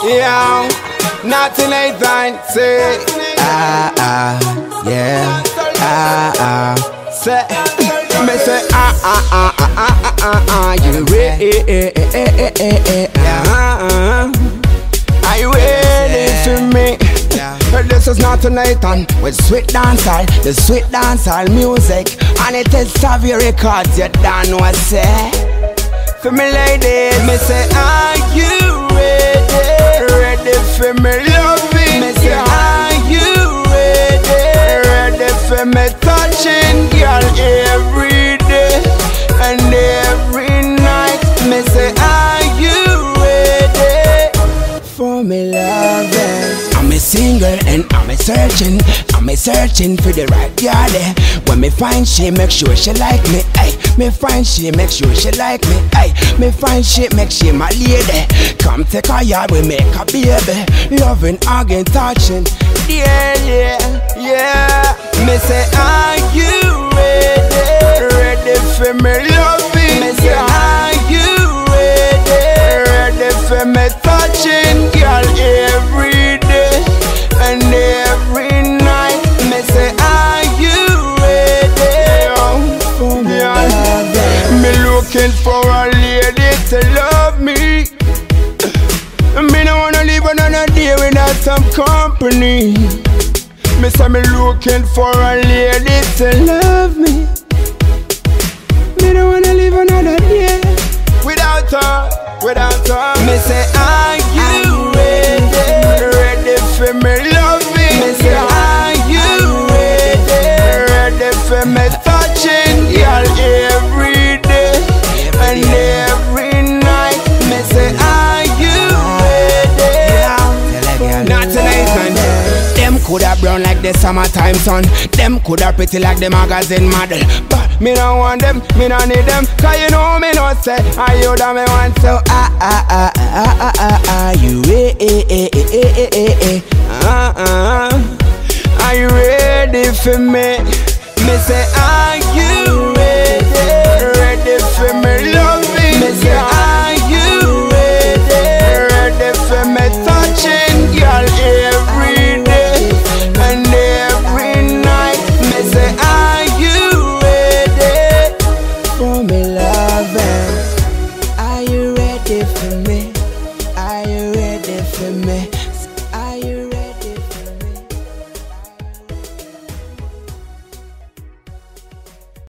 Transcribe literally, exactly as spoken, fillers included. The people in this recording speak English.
Yeah, nothing ain't fine. Say, ah ah, yeah, ah ah. Say, me say, ah ah ah ah ah ah ah ah. You ready? Are you ready for me? But this is not tonight and with sweet dancehall, the sweet dancehall music, and it is Savvy Records. You don't know what I say. For me ladies, me say, are you ready? Ready for me loving? Me say, are you ready? Ready for me touching, girl, every day and every night? Me say, are you ready for me loving? I'm a single and I'm a searching, I'm a searching for the right girl. When me find she, make sure she like me. Ay, me find she, make sure she like me. Ay, me find she, make she my lady. Come take a yard, we make a baby. Loving, hugging, touching. Yeah, yeah, yeah. Me say, are you ready? Ready for me loving? Me say, are you ready? Ready for me touching, girl, every day and every night? Me say, are you ready for me? Me looking for a lady to love me. Me no wanna live another day without some company. Me say me looking for a lady to love me. Me no wanna live another day without her, without her. Me say, are you ready? Ready for me loving? Me say, are you ready? Ready for me touching, girl, every day and every night? Me say, are you ready? Not tonight, man. Them coulda brown like the summertime sun. Them coulda pretty like the magazine model. But me no want them, me no need them. Cause you know me no say, are you that me want? So ah ah ah ah ah ah ah. You eh eh eh eh eh eh eh. Ah ah. Are you ready for me? Me say, are you ready?